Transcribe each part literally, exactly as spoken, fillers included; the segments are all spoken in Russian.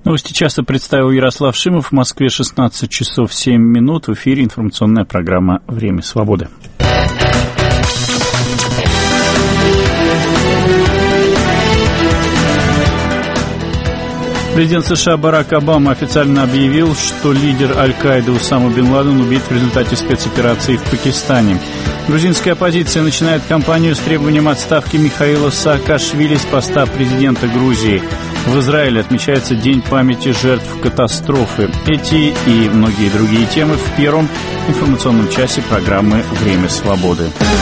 Новости часа представил Ярослав Шимов. В Москве шестнадцать часов семь минут. В эфире информационная программа «Время свободы». Президент США Барак Обама официально объявил, что лидер Аль-Каиды Усама бен Ладен убит в результате спецоперации в Пакистане. Грузинская оппозиция начинает кампанию с требованием отставки Михаила Саакашвили с поста президента Грузии. В Израиле отмечается День памяти жертв катастрофы. Эти и многие другие темы в первом информационном часе программы «Время свободы».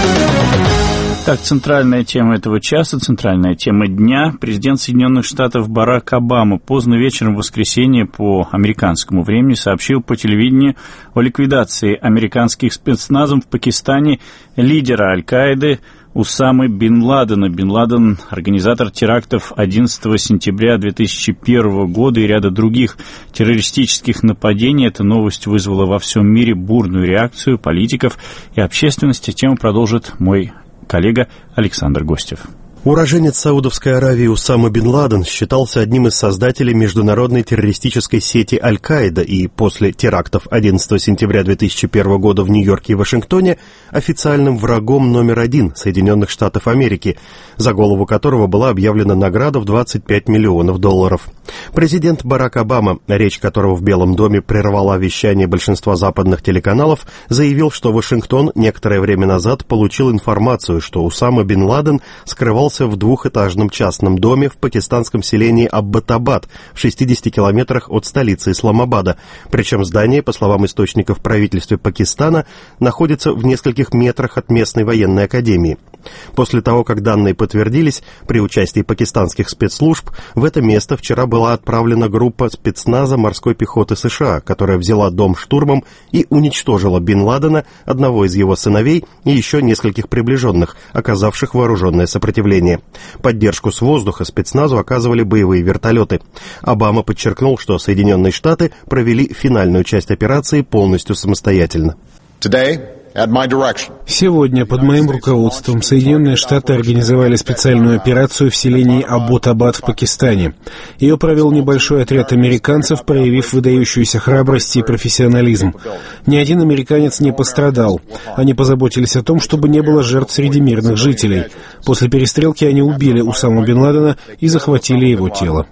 Так, центральная тема этого часа, центральная тема дня. Президент Соединенных Штатов Барак Обама поздно вечером в воскресенье по американскому времени сообщил по телевидению о ликвидации американских спецназом в Пакистане лидера Аль-Каиды Усамы бен Ладена. Бен Ладен – организатор терактов одиннадцатого сентября две тысячи первого года и ряда других террористических нападений. Эта новость вызвала во всем мире бурную реакцию политиков и общественности. Тему продолжит мой коллега Александр Гостев. Уроженец Саудовской Аравии Усама бен Ладен считался одним из создателей международной террористической сети Аль-Каида и после терактов одиннадцатого сентября две тысячи первого года в Нью-Йорке и Вашингтоне официальным врагом номер один Соединенных Штатов Америки, за голову которого была объявлена награда в двадцать пять миллионов долларов. Президент Барак Обама, речь которого в Белом доме прервала вещание большинства западных телеканалов, заявил, что Вашингтон некоторое время назад получил информацию, что Усама бен Ладен скрывался в двухэтажном частном доме в пакистанском селении Аббатабад в шестидесяти километрах от столицы Исламабада. Причем здание, по словам источников в правительстве Пакистана, находится в нескольких метрах от местной военной академии. После того, как данные подтвердились, при участии пакистанских спецслужб в это место вчера была отправлена группа спецназа морской пехоты США, которая взяла дом штурмом и уничтожила бен Ладена, одного из его сыновей и еще нескольких приближенных, оказавших вооруженное сопротивление. Поддержку с воздуха спецназу оказывали боевые вертолеты. Обама подчеркнул, что Соединенные Штаты провели финальную часть операции полностью самостоятельно. Сегодня под моим руководством Соединенные Штаты организовали специальную операцию в селении Абботабад в Пакистане. Ее провел небольшой отряд американцев, проявив выдающуюся храбрость и профессионализм. Ни один американец не пострадал. Они позаботились о том, чтобы не было жертв среди мирных жителей. После перестрелки они убили Усаму бен Ладена и захватили его тело.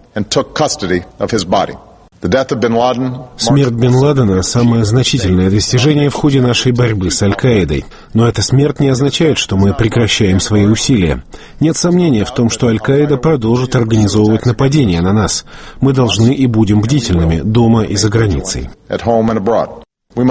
Смерть бен Ладена – самое значительное достижение в ходе нашей борьбы с Аль-Каидой. Но эта смерть не означает, что мы прекращаем свои усилия. Нет сомнения в том, что Аль-Каида продолжит организовывать нападения на нас. Мы должны и будем бдительными дома и за границей. Мы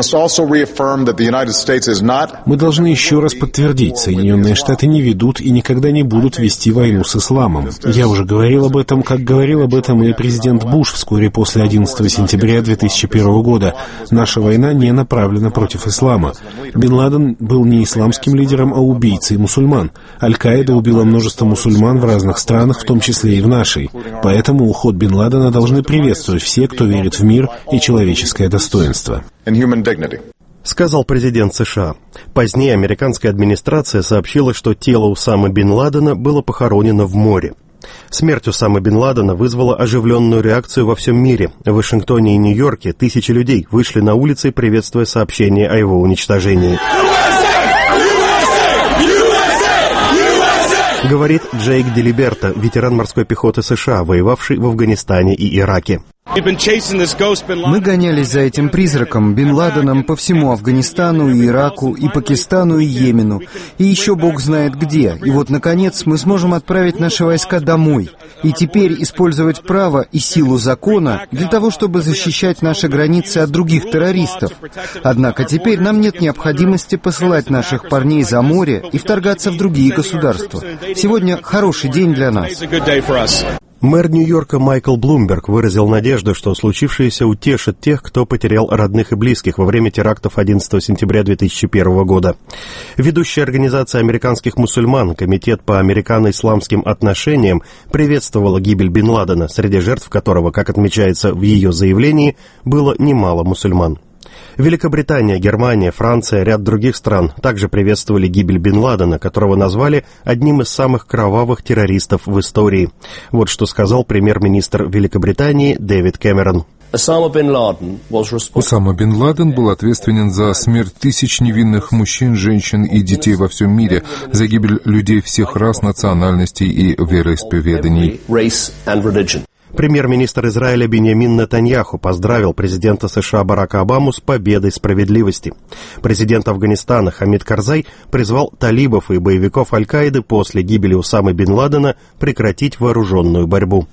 должны еще раз подтвердить, Соединенные Штаты не ведут и никогда не будут вести войну с исламом. Я уже говорил об этом, как говорил об этом и президент Буш вскоре после одиннадцатого сентября две тысячи первого года. Наша война не направлена против ислама. Бен Ладен был не исламским лидером, а убийцей мусульман. Аль-Каида убила множество мусульман в разных странах, в том числе и в нашей. Поэтому уход бен Ладена должны приветствовать все, кто верит в мир и человеческое достоинство. Сказал президент США. Позднее американская администрация сообщила, что тело Усамы бен Ладена было похоронено в море. Смерть Усамы бен Ладена вызвала оживленную реакцию во всем мире. В Вашингтоне и Нью-Йорке тысячи людей вышли на улицы, приветствуя сообщение о его уничтожении. Говорит Джейк Делиберто, ветеран морской пехоты США, воевавший в Афганистане и Ираке. Мы гонялись за этим призраком, бен Ладеном, по всему Афганистану, и Ираку, и Пакистану, и Йемену, и еще Бог знает где. И вот, наконец, мы сможем отправить наши войска домой, и теперь использовать право и силу закона для того, чтобы защищать наши границы от других террористов. Однако теперь нам нет необходимости посылать наших парней за море и вторгаться в другие государства. Сегодня хороший день для нас. Мэр Нью-Йорка Майкл Блумберг выразил надежду, что случившееся утешит тех, кто потерял родных и близких во время терактов одиннадцатого сентября две тысячи первого года. Ведущая организация американских мусульман, Комитет по американо-исламским отношениям, приветствовала гибель бен Ладена, среди жертв которого, как отмечается в ее заявлении, было немало мусульман. Великобритания, Германия, Франция, ряд других стран также приветствовали гибель Бен Ладена, которого назвали одним из самых кровавых террористов в истории. Вот что сказал премьер-министр Великобритании Дэвид Кэмерон. Усама Бен Ладен был ответственен за смерть тысяч невинных мужчин, женщин и детей во всем мире, за гибель людей всех рас, национальностей и вероисповеданий. Премьер-министр Израиля Биньямин Нетаньяху поздравил президента США Барака Обаму с победой справедливости. Президент Афганистана Хамид Карзай призвал талибов и боевиков Аль-Каиды после гибели Усамы Бен Ладена прекратить вооруженную борьбу.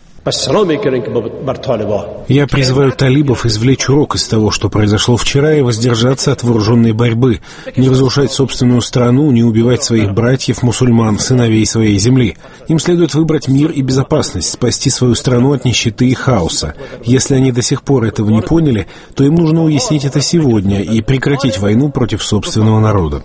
Я призываю талибов извлечь урок из того, что произошло вчера, и воздержаться от вооруженной борьбы, не разрушать собственную страну, не убивать своих братьев-мусульман, сыновей своей земли. Им следует выбрать мир и безопасность, спасти свою страну от нищеты и хаоса. Если они до сих пор этого не поняли, то им нужно уяснить это сегодня и прекратить войну против собственного народа.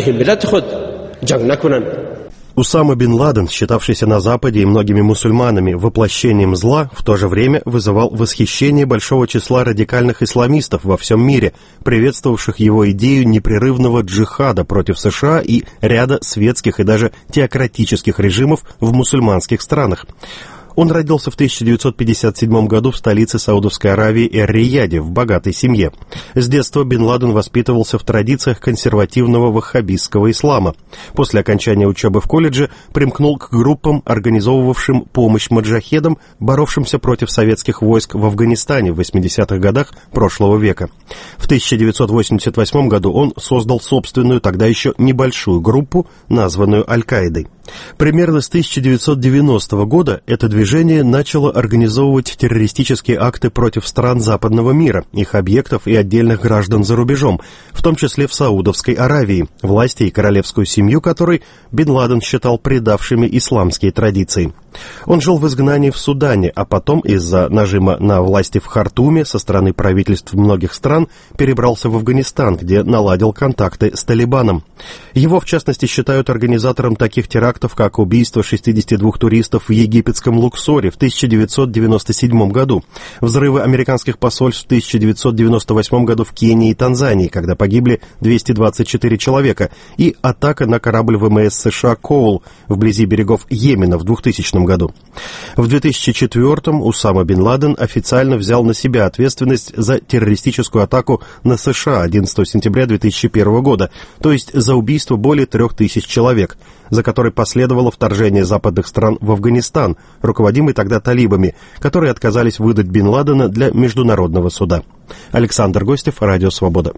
Усама Бен Ладен, считавшийся на Западе и многими мусульманами воплощением зла, в то же время вызывал восхищение большого числа радикальных исламистов во всем мире, приветствовавших его идею непрерывного джихада против США и ряда светских и даже теократических режимов в мусульманских странах. Он родился в тысяча девятьсот пятьдесят седьмом году в столице Саудовской Аравии Эр-Рияде в богатой семье. С детства Бен Ладен воспитывался в традициях консервативного ваххабистского ислама. После окончания учебы в колледже примкнул к группам, организовывавшим помощь маджахедам, боровшимся против советских войск в Афганистане в восьмидесятых годах прошлого века. В тысяча девятьсот восемьдесят восьмом году он создал собственную, тогда еще небольшую группу, названную Аль-Каидой. Примерно с тысяча девятьсот девяностого года это движение начало организовывать террористические акты против стран западного мира, их объектов и отдельных граждан за рубежом, в том числе в Саудовской Аравии, власти и королевскую семью которой Бен Ладен считал предавшими исламские традиции. Он жил в изгнании в Судане, а потом из-за нажима на власти в Хартуме со стороны правительств многих стран перебрался в Афганистан, где наладил контакты с Талибаном. Его, в частности, считают организатором таких терактов, как убийство шестидесяти двух туристов в египетском Луксоре в тысяча девятьсот девяносто седьмом году, взрывы американских посольств в тысяча девятьсот девяносто восьмом году в Кении и Танзании, когда погибли двести двадцать четыре человека, и атака на корабль ВМС США «Коул» вблизи берегов Йемена в двухтысячном году. В две тысячи четвёртом Усама Бен Ладен официально взял на себя ответственность за террористическую атаку на США одиннадцатого сентября две тысячи первого года, то есть за убийство более трех тысяч человек, за которой последовало вторжение западных стран в Афганистан, руководимый тогда талибами, которые отказались выдать Бен Ладена для международного суда. Александр Гостев, Радио Свобода.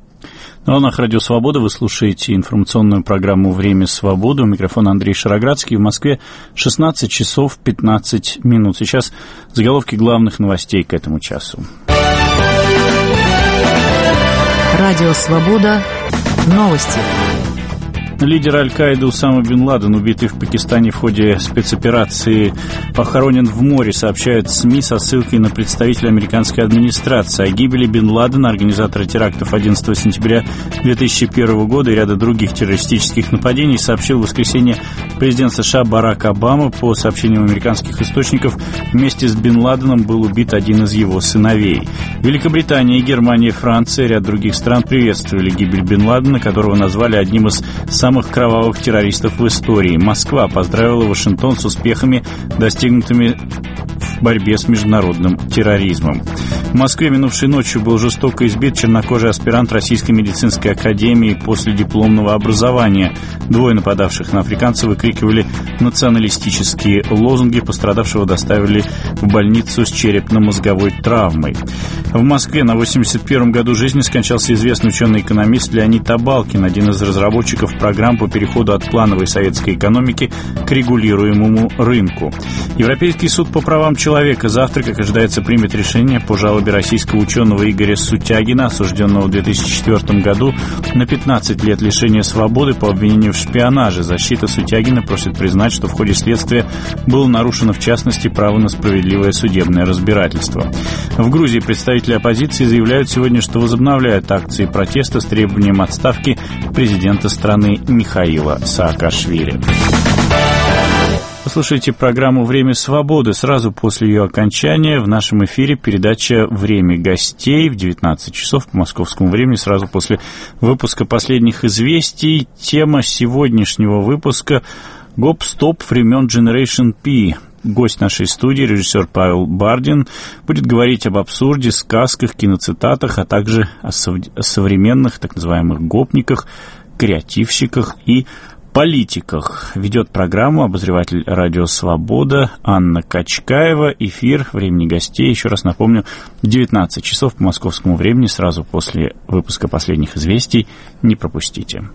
На волнах Радио Свобода вы слушаете информационную программу «Время свободы». У микрофона Андрей Шароградский. В Москве шестнадцать часов пятнадцать минут. Сейчас заголовки главных новостей к этому часу. Радио Свобода. Новости. Лидер Аль-Каиды Усама Бен Ладен, убитый в Пакистане в ходе спецоперации, похоронен в море, сообщают СМИ со ссылкой на представителя американской администрации. О гибели Бен Ладена, организатора терактов одиннадцатого сентября две тысячи первого года и ряда других террористических нападений, сообщил в воскресенье президент США Барак Обама. По сообщениям американских источников, вместе с Бен Ладеном был убит один из его сыновей. Великобритания, Германия, Франция и ряд других стран приветствовали гибель Бен Ладена, которого назвали одним из самых кровавых террористов в истории. Москва поздравила Вашингтон с успехами, достигнутыми в борьбе с международным терроризмом. В Москве минувшей ночью был жестоко избит чернокожий аспирант Российской медицинской академии после дипломного образования. Двое нападавших на африканца выкрикивали националистические лозунги. Пострадавшего доставили в больницу с черепно-мозговой травмой. В Москве на восемьдесят первом году жизни скончался известный ученый-экономист Леонид Табалкин, один из разработчиков программ по переходу от плановой советской экономики к регулируемому рынку. Европейский суд по правам человека завтра, как ожидается, примет решение по жалобе российского ученого Игоря Сутягина, осужденного в две тысячи четвёртом году на пятнадцать лет лишения свободы по обвинению в шпионаже. Защита Сутягина просит признать, что в ходе следствия было нарушено, в частности, право на справедливое судебное разбирательство. В Грузии представители оппозиции заявляют сегодня, что возобновляют акции протеста с требованием отставки президента страны Михаила Саакашвили. слушаете программу «Время свободы». Сразу после ее окончания в нашем эфире передача «Время гостей» в девятнадцать часов по московскому времени, сразу после выпуска последних известий. Тема сегодняшнего выпуска – гоп-стоп времен Generation P. Гость нашей студии, режиссер Павел Бардин, будет говорить об абсурде, сказках, киноцитатах, а также о современных так называемых гопниках, креативщиках и политиках. Ведет программу обозреватель «Радио Свобода» Анна Качкаева. Эфир «Времени гостей», еще раз напомню, девятнадцать часов по московскому времени, сразу после выпуска последних известий. Не пропустите.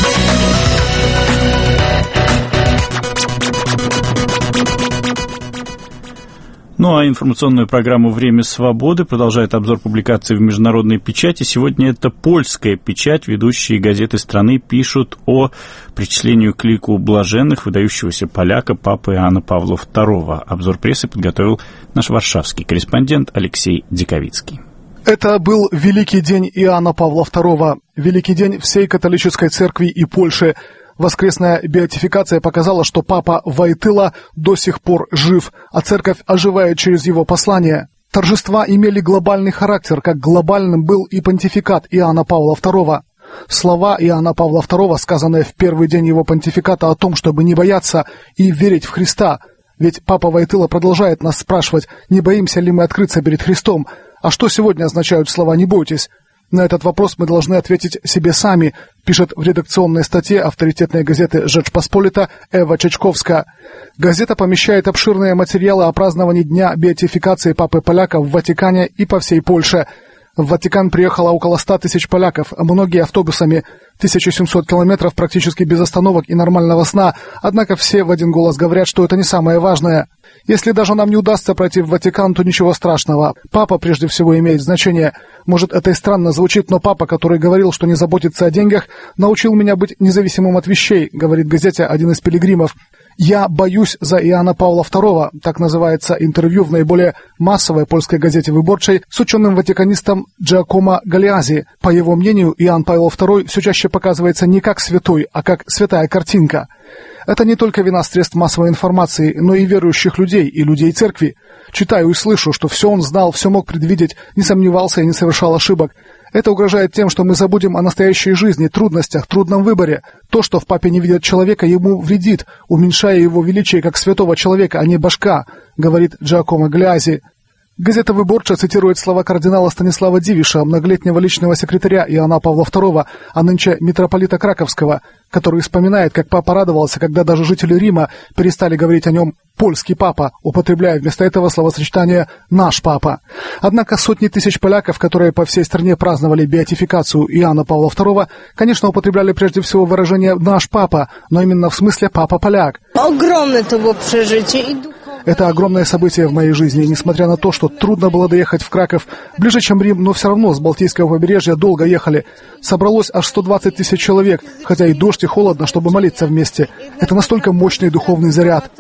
Ну а информационную программу «Время свободы» продолжает обзор публикаций в международной печати. Сегодня это польская печать. Ведущие газеты страны пишут о причислении к лику блаженных выдающегося поляка папы Иоанна Павла второго. Обзор прессы подготовил наш варшавский корреспондент Алексей Диковицкий. Это был великий день Иоанна Павла второго, великий день всей католической церкви и Польши. Воскресная беатификация показала, что папа Войтыла до сих пор жив, а церковь оживает через его послание. Торжества имели глобальный характер, как глобальным был и понтификат Иоанна Павла второго. Слова Иоанна Павла второго, сказанные в первый день его понтификата о том, чтобы не бояться и верить в Христа. Ведь папа Войтыла продолжает нас спрашивать, не боимся ли мы открыться перед Христом. А что сегодня означают слова «не бойтесь»? На этот вопрос мы должны ответить себе сами, пишет в редакционной статье авторитетной газеты «Rzeczpospolita» Эва Чечковская. Газета помещает обширные материалы о праздновании Дня беатификации Папы Поляка в Ватикане и по всей Польше. В Ватикан приехало около ста тысяч поляков, многие автобусами, тысяча семьсот километров практически без остановок и нормального сна, однако все в один голос говорят, что это не самое важное. Если даже нам не удастся пройти в Ватикан, то ничего страшного. Папа прежде всего имеет значение. Может, это и странно звучит, но папа, который говорил, что не заботится о деньгах, научил меня быть независимым от вещей, говорит газете один из пилигримов. «Я боюсь за Иоанна Павла второго», так называется интервью в наиболее массовой польской газете «Выборчей» с ученым-ватиканистом Джакомо Галиази. По его мнению, Иоанн Павел второй все чаще показывается не как святой, а как святая картинка. Это не только вина средств массовой информации, но и верующих людей, и людей церкви. Читаю и слышу, что все он знал, все мог предвидеть, не сомневался и не совершал ошибок. Это угрожает тем, что мы забудем о настоящей жизни, трудностях, трудном выборе. То, что в папе не видят человека, ему вредит, уменьшая его величие как святого человека, а не башка, говорит Джакомо Галиази. Газета «Выборча» цитирует слова кардинала Станислава Дивиша, многолетнего личного секретаря Иоанна Павла второго, а нынче митрополита Краковского, который вспоминает, как папа радовался, когда даже жители Рима перестали говорить о нем «польский папа», употребляя вместо этого словосочетание «наш папа». Однако сотни тысяч поляков, которые по всей стране праздновали беатификацию Иоанна Павла второго, конечно, употребляли прежде всего выражение «наш папа», но именно в смысле «папа-поляк». Огромное это было прожитие. Это огромное событие в моей жизни, несмотря на то, что трудно было доехать в Краков, ближе, чем Рим, но все равно с Балтийского побережья долго ехали. Собралось аж сто двадцать тысяч человек, хотя и дождь, и холодно, чтобы молиться вместе. Это настолько мощный духовный заряд.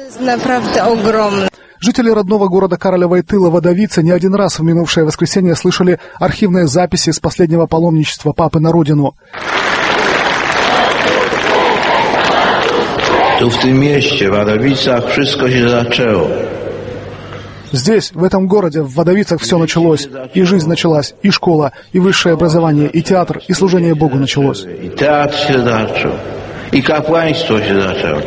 Жители родного города Кароля Войтыла Водовица не один раз в минувшее воскресенье слышали архивные записи с последнего паломничества папы на родину. Tu w tym mieście, w Wadowicach, wszystko się zaczęło. Здесь, в этом городе, в Водовицах все началось. И жизнь началась, и школа, и высшее образование, и театр, и служение Богу началось. И театр się zaczął, и kapłaństwo się zaczęło.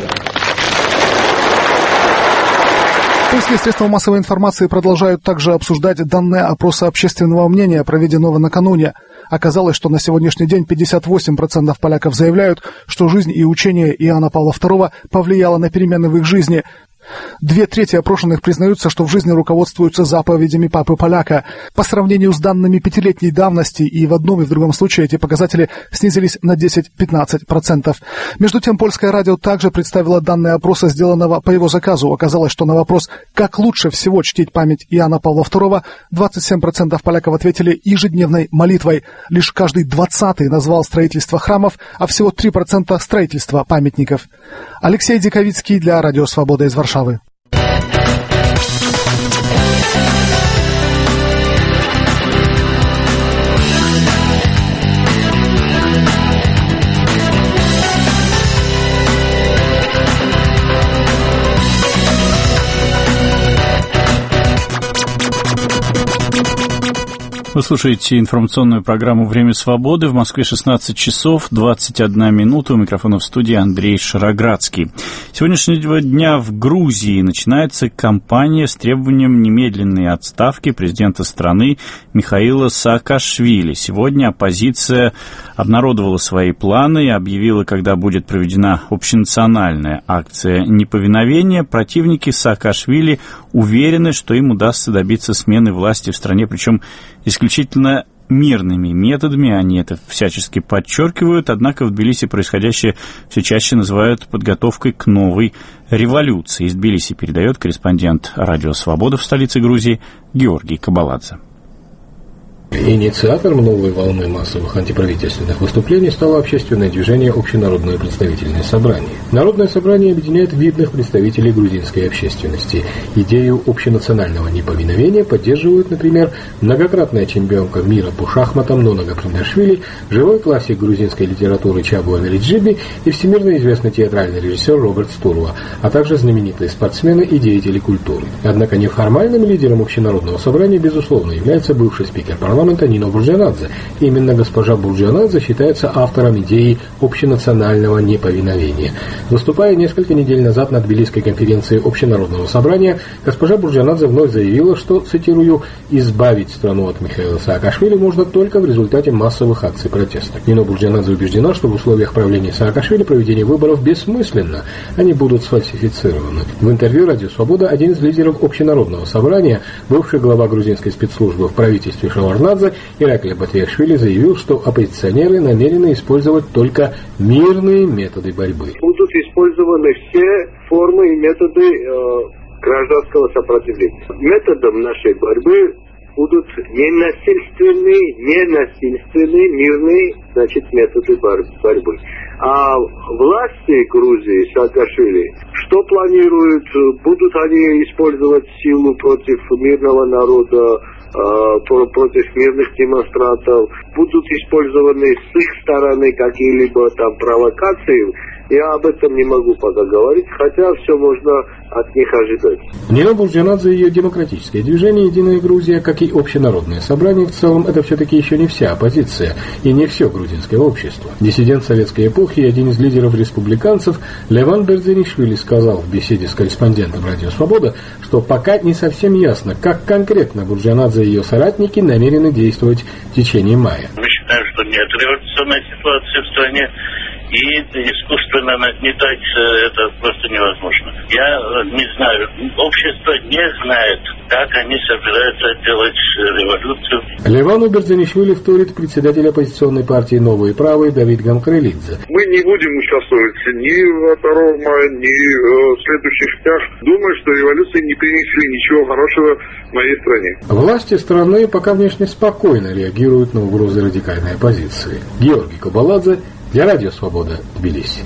Польские средства массовой информации продолжают также обсуждать данные опроса общественного мнения, проведенного накануне. Оказалось, что на сегодняшний день пятьдесят восемь процентов поляков заявляют, что жизнь и учение Иоанна Павла второго повлияло на перемены в их жизни. Две трети опрошенных признаются, что в жизни руководствуются заповедями Папы Поляка. По сравнению с данными пятилетней давности и в одном и в другом случае эти показатели снизились на десять-пятнадцать процентов. Между тем, польское радио также представило данные опроса, сделанного по его заказу. Оказалось, что на вопрос, как лучше всего чтить память Иоанна Павла второго, двадцать семь процентов поляков ответили ежедневной молитвой. Лишь каждый двадцатый назвал строительство храмов, а всего три процента строительства памятников. Алексей Диковицкий для Радио Свобода из Варшавы. Вы слушаете информационную программу «Время свободы». В Москве шестнадцать часов двадцать одна минута. У микрофона в студии Андрей Шароградский. С сегодняшнего дня в Грузии начинается кампания с требованием немедленной отставки президента страны Михаила Саакашвили. Сегодня оппозиция обнародовала свои планы и объявила, когда будет проведена общенациональная акция неповиновения. Противники Саакашвили уверены, что им удастся добиться смены власти в стране, причем исключительно мирными методами. Они это всячески подчеркивают, однако в Тбилиси происходящее все чаще называют подготовкой к новой революции. Из Тбилиси передает корреспондент «Радио Свобода» в столице Грузии Георгий Кабаладзе. Инициатором новой волны массовых антиправительственных выступлений стало общественное движение «Общенародное представительное собрание». Народное собрание объединяет видных представителей грузинской общественности. Идею общенационального неповиновения поддерживают, например, многократная чемпионка мира по шахматам Нона Гаприндашвили, живой классик грузинской литературы Чабу Америджиби и всемирно известный театральный режиссер Роберт Стурва, а также знаменитые спортсмены и деятели культуры. Однако неформальным лидером общенародного собрания, безусловно, является бывший спикер парламента Нино Бурджанадзе. Именно госпожа Бурджанадзе считается автором идеи общенационального неповиновения. Выступая несколько недель назад на Тбилисской конференции Общенародного собрания, госпожа Бурджанадзе вновь заявила, что, цитирую, «избавить страну от Михаила Саакашвили можно только в результате массовых акций протеста». Нино Бурджанадзе убеждена, что в условиях правления Саакашвили проведение выборов бессмысленно, они будут сфальсифицированы. В интервью «Радио Свобода» один из лидеров Общенародного собрания, бывший глава грузинской спецслужбы в правительстве Шеварднадзе, Ираклий Батриашвили заявил, что оппозиционеры намерены использовать только мирные методы борьбы. Будут использованы все формы и методы э, гражданского сопротивления. Методом нашей борьбы будут ненасильственные, ненасильственные, мирные, значит, методы борьбы. А власти Грузии, Саакашвили, что планируют? Будут они использовать силу против мирного народа, против мирных демонстрантов, будут использованы с их стороны какие-либо там провокации. Я об этом не могу пока говорить, хотя все можно от них ожидать. Нино Бурджанадзе и ее демократическое движение «Единая Грузия», как и общенародное собрание, в целом это все-таки еще не вся оппозиция и не все грузинское общество. Диссидент советской эпохи и один из лидеров республиканцев Леван Бердзенишвили сказал в беседе с корреспондентом «Радио Свобода», что пока не совсем ясно, как конкретно Бурджанадзе и ее соратники намерены действовать в течение мая. Мы считаем, что нет революционной ситуации в стране, и искусственно нагнетать это просто невозможно. Я не знаю, общество не знает, как они собираются делать революцию. Левану Бердзенишвили вторит председатель оппозиционной партии «Новые правые» Давид Гамкрелидзе. Мы не будем участвовать ни во втором мая, ни в следующих шагах. Думаю, что революции не принесли ничего хорошего в моей стране. Власти страны пока внешне спокойно реагируют на угрозы радикальной оппозиции. Георгий Кабаладзе для «Радио Свобода», Тбилиси.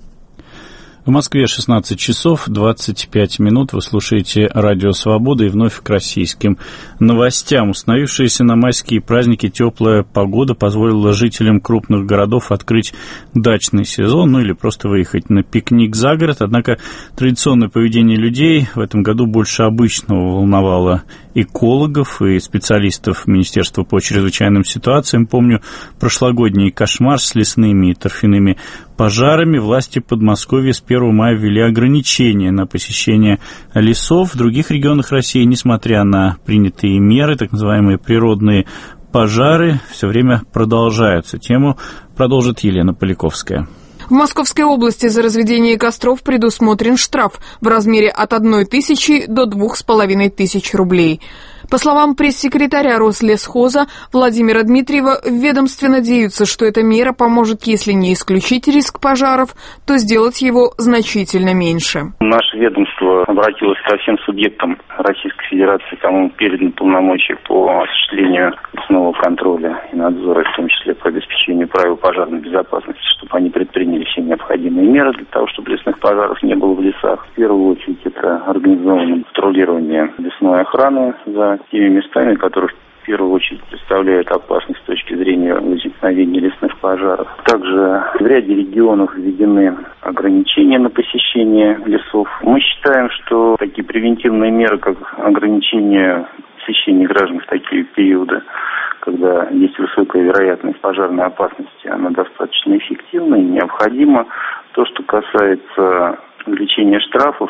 В Москве шестнадцать часов двадцать пять минут. Вы слушаете «Радио Свобода» и вновь к российским новостям. Установившаяся на майские праздники теплая погода позволила жителям крупных городов открыть дачный сезон, ну или просто выехать на пикник за город. Однако традиционное поведение людей в этом году больше обычного волновало экологов и специалистов Министерства по чрезвычайным ситуациям. Помню прошлогодний кошмар с лесными и торфяными пожарами. Власти Подмосковья с первого мая ввели ограничения на посещение лесов. В других регионах России, несмотря на принятые меры, так называемые природные пожары, все время продолжаются. Тему продолжит Елена Поляковская. В Московской области за разведение костров предусмотрен штраф в размере от одной тысячи до двух с половиной тысяч рублей. По словам пресс-секретаря Рослесхоза Владимира Дмитриева, в ведомстве надеются, что эта мера поможет, если не исключить риск пожаров, то сделать его значительно меньше. Наше ведомство обратилось ко всем субъектам Российской Федерации, кому переданы полномочия по осуществлению лесного контроля и надзора, в том числе по обеспечению правил пожарной безопасности, чтобы они предприняли все необходимые меры для того, чтобы лесных пожаров не было в лесах. В первую очередь это организованное патрулирование лесной охраны за теми местами, которые в первую очередь представляют опасность с точки зрения возникновения лесных пожаров. Также в ряде регионов введены ограничения на посещение лесов. Мы считаем, что такие превентивные меры, как ограничение посещения граждан в такие периоды, когда есть высокая вероятность пожарной опасности, она достаточно эффективна и необходима. То, что касается увеличения штрафов,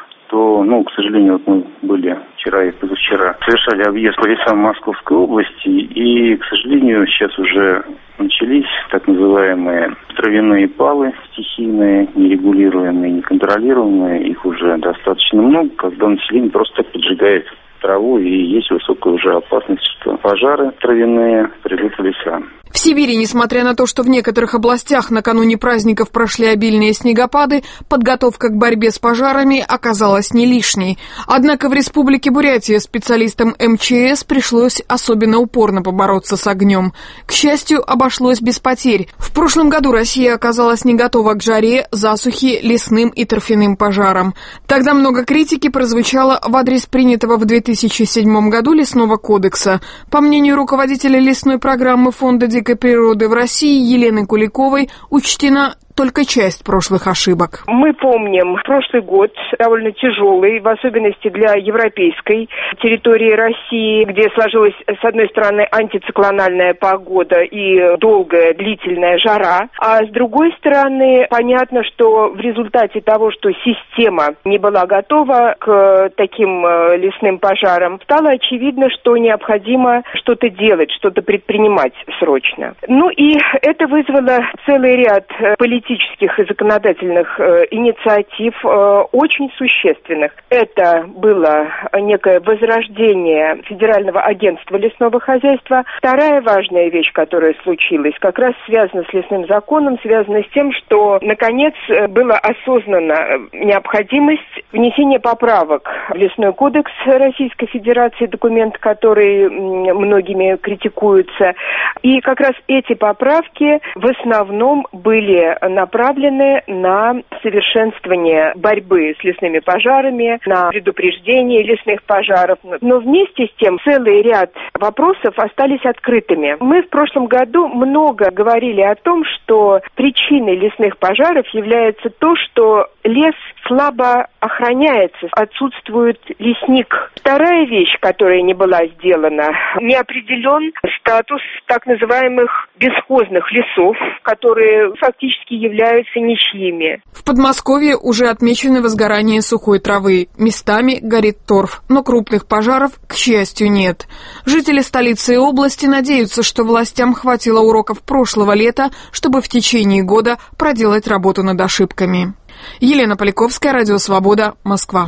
то, ну, к сожалению, вот мы были вчера и позавчера, совершали объезд по лесам Московской области, и, к сожалению, сейчас уже начались так называемые травяные палы стихийные, нерегулируемые, неконтролируемые. Их уже достаточно много, когда население просто поджигает траву, и есть высокая уже опасность, что пожары травяные придут в леса. В Сибири, несмотря на то, что в некоторых областях накануне праздников прошли обильные снегопады, подготовка к борьбе с пожарами оказалась не лишней. Однако в Республике Бурятия специалистам эм че эс пришлось особенно упорно побороться с огнем. К счастью, обошлось без потерь. В прошлом году Россия оказалась не готова к жаре, засухе, лесным и торфяным пожарам. Тогда много критики прозвучало в адрес принятого в две тысячи седьмом году Лесного кодекса. По мнению руководителя лесной программы Фонда дикой природы в России Елены Куликовой, учтена только часть прошлых ошибок. Мы помним прошлый год довольно тяжелый, в особенности для европейской территории России, где сложилась, с одной стороны, антициклональная погода и долгая, длительная жара, а с другой стороны, понятно, что в результате того, что система не была готова к таким лесным пожарам, стало очевидно, что необходимо что-то делать, что-то предпринимать срочно. Ну и это вызвало целый ряд политических политических и законодательных э, инициатив э, очень существенных. Это было некое возрождение Федерального агентства лесного хозяйства. Вторая важная вещь, которая случилась, как раз связана с лесным законом, связана с тем, что, наконец, была осознана необходимость внесения поправок в Лесной кодекс Российской Федерации, документ, который многими критикуется. И как раз эти поправки в основном были направлены на совершенствование борьбы с лесными пожарами, на предупреждение лесных пожаров. Но вместе с тем целый ряд вопросов остались открытыми. Мы в прошлом году много говорили о том, что причиной лесных пожаров является то, что лес слабо охраняется, отсутствует лесник. Вторая вещь, которая не была сделана, не определен статус так называемых бесхозных лесов, которые фактически являются ничьими. В Подмосковье уже отмечено возгорание сухой травы. Местами горит торф, но крупных пожаров, к счастью, нет. Жители столицы и области надеются, что властям хватило уроков прошлого лета, чтобы в течение года проделать работу над ошибками. Елена Поляковская, Радио Свобода, Москва.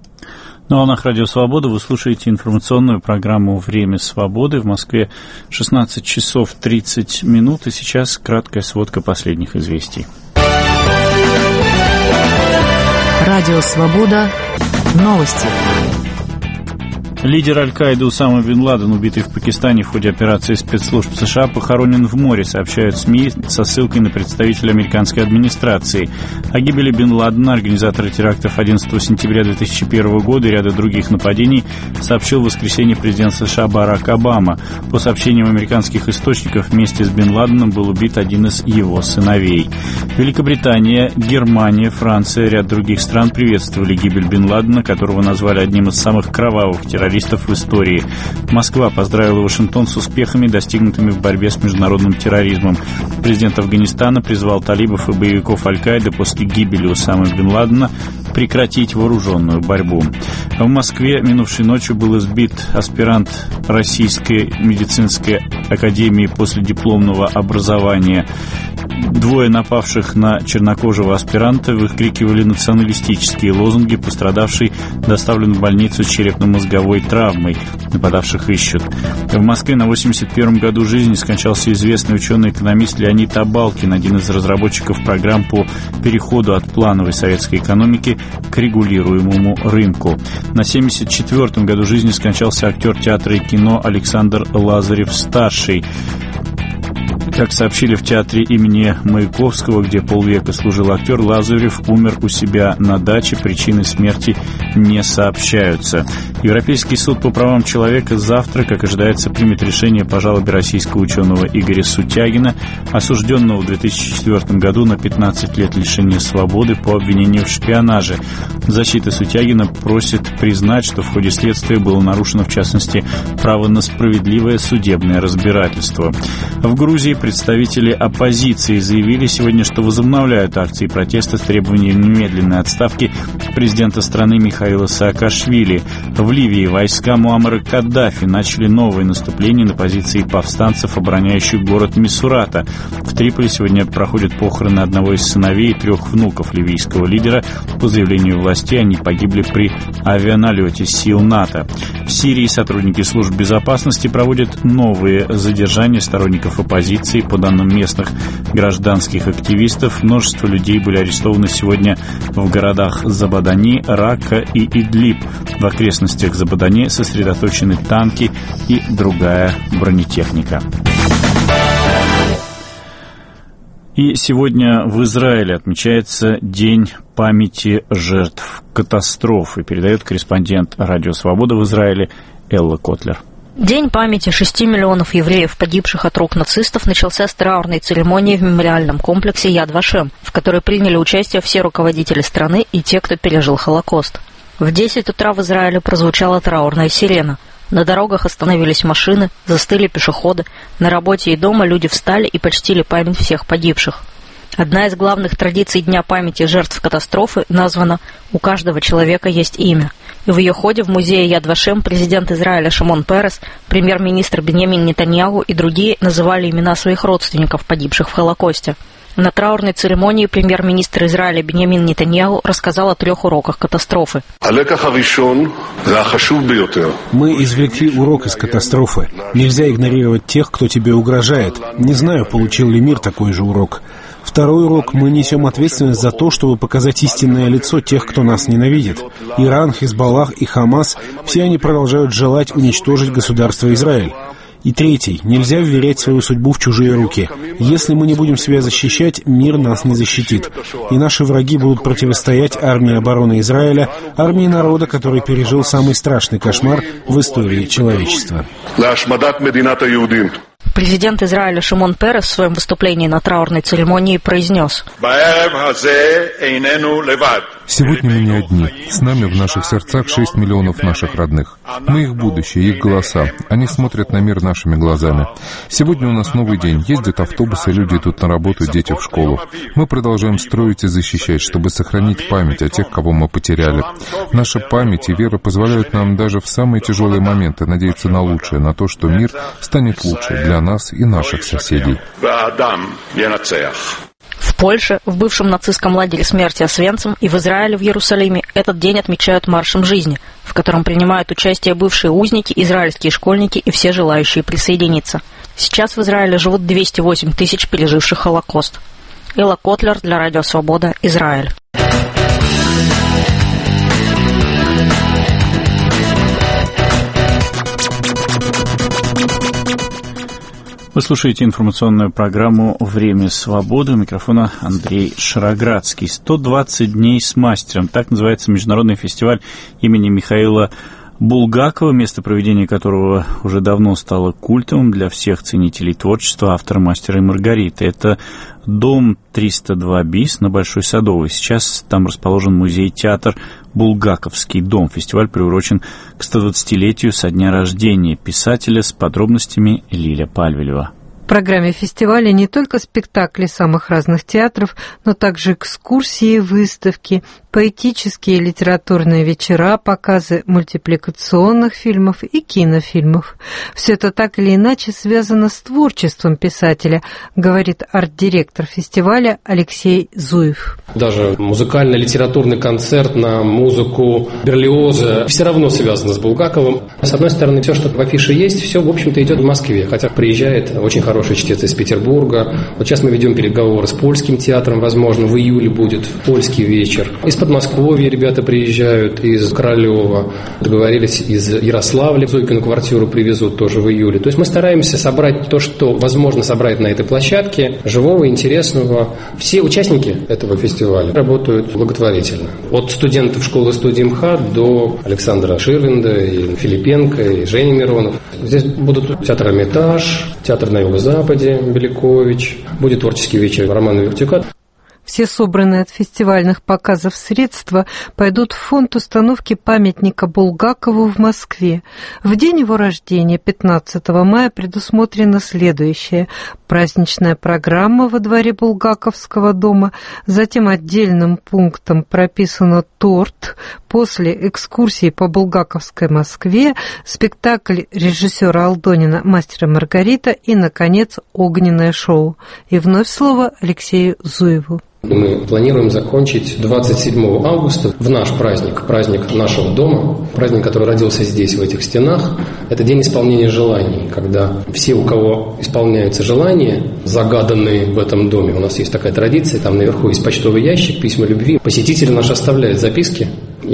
На волнах Радио Свобода вы слушаете информационную программу «Время свободы». В Москве шестнадцать часов тридцать минут, и сейчас краткая сводка последних известий. Радио Свобода. Новости. Лидер Аль-Каиды Усама бен Ладен, убитый в Пакистане в ходе операции спецслужб США, похоронен в море, сообщают СМИ со ссылкой на представителя американской администрации. О гибели бен Ладена организаторы терактов одиннадцатого сентября две тысячи первого года и ряда других нападений сообщил в воскресенье президент США Барак Обама. По сообщениям американских источников, вместе с бен Ладеном был убит один из его сыновей. Великобритания, Германия, Франция и ряд других стран приветствовали гибель бен Ладена, которого назвали одним из самых кровавых террористов в истории. Москва поздравила Вашингтон с успехами, достигнутыми в борьбе с международным терроризмом. Президент Афганистана призвал талибов и боевиков Аль-Каиды после гибели Усамы бен Ладена прекратить вооруженную борьбу. В Москве минувшей ночью был избит аспирант Российской медицинской академии после дипломного образования. Двое напавших на чернокожего аспиранта выкрикивали националистические лозунги. Пострадавший доставлен в больницу с черепно-мозговой травмой. Нападавших ищут. В Москве на восемьдесят первом году жизни скончался известный ученый-экономист Леонид Абалкин, один из разработчиков программ по переходу от плановой советской экономики к регулируемому рынку. На семьдесят четвёртом году жизни скончался актер театра и кино Александр Лазарев-старший. Как сообщили в театре имени Маяковского, где полвека служил актер, Лазарев умер у себя на даче. Причины смерти не сообщаются. Европейский суд по правам человека завтра, как ожидается, примет решение по жалобе российского ученого Игоря Сутягина, осужденного в две тысячи четвёртом году на пятнадцать лет лишения свободы по обвинению в шпионаже. Защита Сутягина просит признать, что в ходе следствия было нарушено, в частности, право на справедливое судебное разбирательство. В Грузии представители оппозиции заявили сегодня, что возобновляют акции протеста с требованием немедленной отставки президента страны Михаила Саакашвили. В Ливии войска Муаммара Каддафи начали новое наступление на позиции повстанцев, обороняющих город Мисурата. В Триполи сегодня проходят похороны одного из сыновей и трех внуков ливийского лидера. По заявлению властей, они погибли при авианалете сил НАТО. В Сирии сотрудники служб безопасности проводят новые задержания сторонников оппозиции. По данным местных гражданских активистов, множество людей были арестованы сегодня в городах Забадани, Рака и Идлиб. В окрестностях Забадани сосредоточены танки и другая бронетехника. И сегодня в Израиле отмечается День памяти жертв катастрофы, передает корреспондент Радио Свобода в Израиле Элла Котлер. День памяти шести миллионов евреев, погибших от рук нацистов, начался с траурной церемонии в мемориальном комплексе Яд Вашем, в которой приняли участие все руководители страны и те, кто пережил Холокост. В десять утра в Израиле прозвучала траурная сирена. На дорогах остановились машины, застыли пешеходы. На работе и дома люди встали и почтили память всех погибших. Одна из главных традиций Дня памяти жертв катастрофы названа «У каждого человека есть имя». И в ее ходе в музее Яд Вашем президент Израиля Шимон Перес, премьер-министр Биньямин Нетаньяху и другие называли имена своих родственников, погибших в Холокосте. На траурной церемонии премьер-министр Израиля Биньямин Нетаньяху рассказал о трех уроках катастрофы. Мы извлекли урок из катастрофы. Нельзя игнорировать тех, кто тебе угрожает. Не знаю, получил ли мир такой же урок. Второй урок: мы несем ответственность за то, чтобы показать истинное лицо тех, кто нас ненавидит. Иран, Хизбаллах и Хамас – все они продолжают желать уничтожить государство Израиль. И третий: нельзя вверять свою судьбу в чужие руки. Если мы не будем себя защищать, мир нас не защитит. И наши враги будут противостоять армии обороны Израиля, армии народа, который пережил самый страшный кошмар в истории человечества. Президент Израиля Шимон Перес в своем выступлении на траурной церемонии произнес: «Сегодня мы не одни. С нами в наших сердцах шесть миллионов наших родных. Мы их будущее, их голоса. Они смотрят на мир нашими глазами. Сегодня у нас новый день. Ездят автобусы, люди идут на работу, дети в школу. Мы продолжаем строить и защищать, чтобы сохранить память о тех, кого мы потеряли. Наша память и вера позволяют нам даже в самые тяжелые моменты надеяться на лучшее, на то, что мир станет лучше для нас и наших соседей». В Польше, в бывшем нацистском лагере смерти Освенцим, и в Израиле, в Иерусалиме этот день отмечают маршем жизни, в котором принимают участие бывшие узники, израильские школьники и все желающие присоединиться. Сейчас в Израиле живут двести восемь тысяч переживших Холокост. Элла Котлер для Радио Свобода, Израиль. Вы слушаете информационную программу «Время свободы». У микрофона Андрей Шароградский. сто двадцать дней с мастером. Так называется международный фестиваль имени Михаила Булгакова, место проведения которого уже давно стало культовым для всех ценителей творчества автора «Мастера и Маргариты». Это дом триста два БИС на Большой Садовой. Сейчас там расположен музей-театр «Булгаковский дом». Фестиваль приурочен к стодвадцатилетию со дня рождения писателя. С подробностями Лиля Пальвелева. В программе фестиваля не только спектакли самых разных театров, но также экскурсии, выставки, поэтические и литературные вечера, показы мультипликационных фильмов и кинофильмов. Все это так или иначе связано с творчеством писателя, говорит арт-директор фестиваля Алексей Зуев. Даже музыкально-литературный концерт на музыку Берлиоза все равно связано с Булгаковым. С одной стороны, все, что в афише есть, все, в общем-то, идет в Москве, хотя приезжает очень хороший чтец из Петербурга. Вот сейчас мы ведем переговоры с польским театром, возможно, в июле будет польский вечер. Из Подмосковья ребята приезжают, из Королева. Договорились, из Ярославля Зойкину квартиру привезут тоже в июле. То есть мы стараемся собрать то, что возможно собрать на этой площадке, живого, интересного. Все участники этого фестиваля работают благотворительно. От студентов школы студии МХАТ до Александра Ширвинда, и Филипенко, и Жени Миронов. Здесь будут театр «Эрмитаж», театр на Юго-Западе, Белякович, будет творческий вечер Романа Вертюка. Все собранные от фестивальных показов средства пойдут в фонд установки памятника Булгакову в Москве. В день его рождения, пятнадцатого мая, предусмотрено следующее. Праздничная программа во дворе Булгаковского дома, затем отдельным пунктом прописано торт, после экскурсии по Булгаковской Москве, спектакль режиссера Алдонина «Мастер и Маргарита» и, наконец, огненное шоу. И вновь слово Алексею Зуеву. Мы планируем закончить двадцать седьмого августа в наш праздник, праздник нашего дома, праздник, который родился здесь, в этих стенах. Это день исполнения желаний, когда все, у кого исполняются желания, загаданные в этом доме, у нас есть такая традиция, там наверху есть почтовый ящик, письма любви, посетители наши оставляют записки,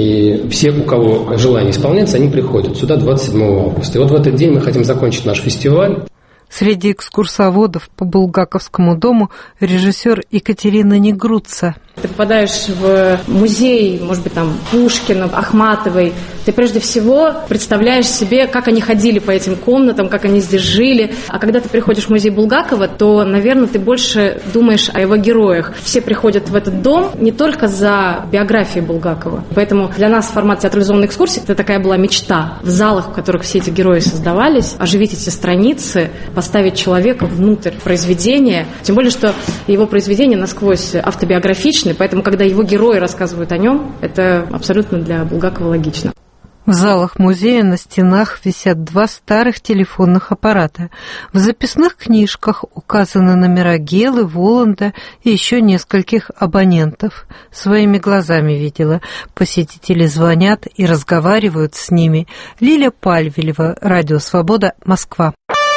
и все, у кого желание исполняется, они приходят сюда двадцать седьмого августа. И вот в этот день мы хотим закончить наш фестиваль. Среди экскурсоводов по Булгаковскому дому режиссер Екатерина Негруца. Ты попадаешь в музей, может быть, там, Пушкина, Ахматовой. Ты прежде всего представляешь себе, как они ходили по этим комнатам, как они здесь жили. А когда ты приходишь в музей Булгакова, то, наверное, ты больше думаешь о его героях. Все приходят в этот дом не только за биографией Булгакова. Поэтому для нас формат театрализованной экскурсии – это такая была мечта. В залах, в которых все эти герои создавались, оживить эти страницы, поставить человека внутрь произведения. Тем более, что его произведение насквозь автобиографичное. Поэтому, когда его герои рассказывают о нем, это абсолютно для Булгакова логично. В залах музея на стенах висят два старых телефонных аппарата. В записных книжках указаны номера Гелы, Воланда и еще нескольких абонентов. Своими глазами видела. Посетители звонят и разговаривают с ними. Лиля Пальвелева, Радио Свобода, Москва.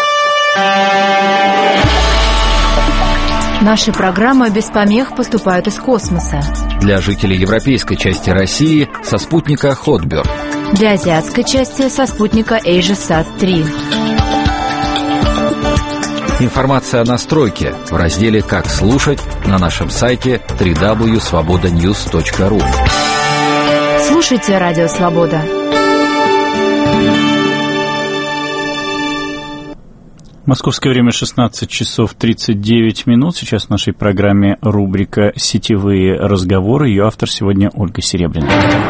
Наши программы без помех поступают из космоса. Для жителей европейской части России со спутника Хотберг. Для азиатской части со спутника AsiaSat три. Информация о настройке в разделе «Как слушать» на нашем сайте дабл ю дабл ю дабл ю точка свобода ньюс точка ру. Слушайте Радио Свобода. Московское время шестнадцать часов тридцать девять минут. Сейчас в нашей программе рубрика «Сетевые разговоры». Ее автор сегодня Ольга Серебряная.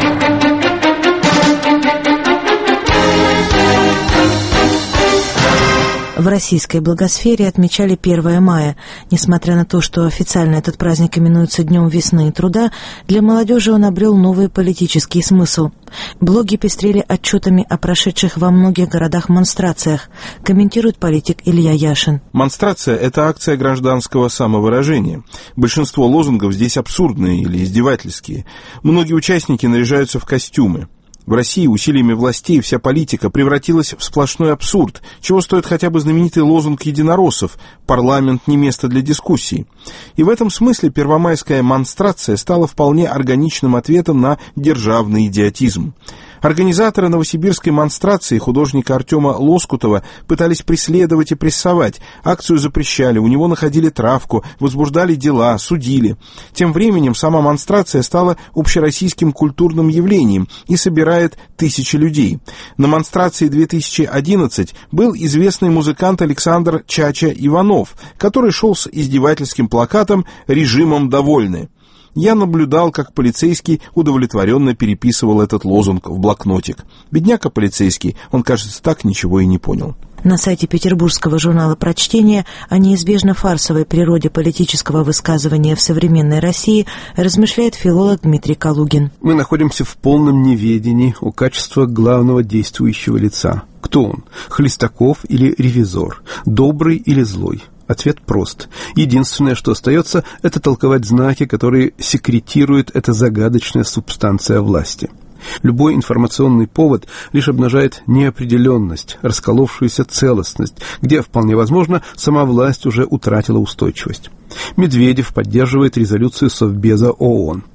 В российской благосфере отмечали первое мая. Несмотря на то, что официально этот праздник именуется Днем весны и труда, для молодежи он обрел новый политический смысл. Блоги пестрели отчетами о прошедших во многих городах монстрациях, комментирует политик Илья Яшин. Монстрация – это акция гражданского самовыражения. Большинство лозунгов здесь абсурдные или издевательские. Многие участники наряжаются в костюмы. В России усилиями властей вся политика превратилась в сплошной абсурд, чего стоит хотя бы знаменитый лозунг единороссов «Парламент не место для дискуссий». И в этом смысле первомайская монстрация стала вполне органичным ответом на державный идиотизм. Организаторы новосибирской монстрации, художника Артема Лоскутова, пытались преследовать и прессовать. Акцию запрещали, у него находили травку, возбуждали дела, судили. Тем временем сама монстрация стала общероссийским культурным явлением и собирает тысячи людей. На монстрации две тысячи одиннадцать был известный музыкант Александр Чача Иванов, который шел с издевательским плакатом «Режимом довольны». Я наблюдал, как полицейский удовлетворенно переписывал этот лозунг в блокнотик. Бедняка полицейский, он, кажется, так ничего и не понял. На сайте петербургского журнала «Прочтение» о неизбежно фарсовой природе политического высказывания в современной России размышляет филолог Дмитрий Калугин. Мы находимся в полном неведении о качествах главного действующего лица. Кто он? Хлестаков или ревизор? Добрый или злой? Ответ прост. Единственное, что остается, это толковать знаки, которые секретирует эта загадочная субстанция власти. Любой информационный повод лишь обнажает неопределенность, расколовшуюся целостность, где, вполне возможно, сама власть уже утратила устойчивость. Медведев поддерживает резолюцию Совбеза ООН.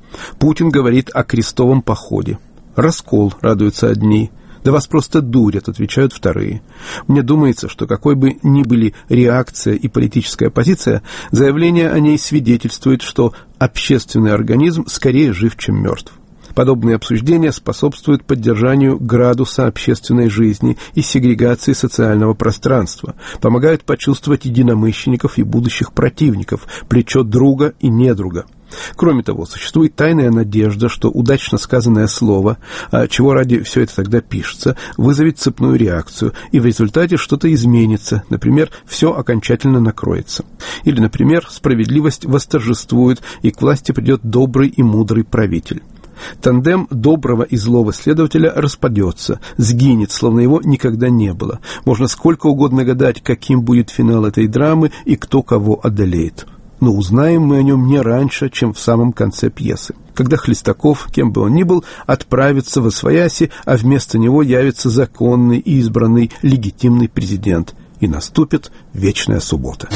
Путин говорит о крестовом походе. Раскол, радуются одни. Да вас просто дурят, отвечают вторые. Мне думается, что какой бы ни были реакция и политическая позиция, заявление о ней свидетельствует, что общественный организм скорее жив, чем мертв. Подобные обсуждения способствуют поддержанию градуса общественной жизни и сегрегации социального пространства, помогают почувствовать единомышленников и будущих противников, плечо друга и недруга. Кроме того, существует тайная надежда, что удачно сказанное слово, а чего ради все это тогда пишется, вызовет цепную реакцию, и в результате что-то изменится, например, все окончательно накроется. Или, например, справедливость восторжествует, и к власти придет добрый и мудрый правитель. Тандем доброго и злого следователя распадется, сгинет, словно его никогда не было. Можно сколько угодно гадать, каким будет финал этой драмы и кто кого одолеет. Но узнаем мы о нем не раньше, чем в самом конце пьесы, когда Хлестаков, кем бы он ни был, отправится восвояси, а вместо него явится законный, избранный, легитимный президент, и наступит вечная суббота.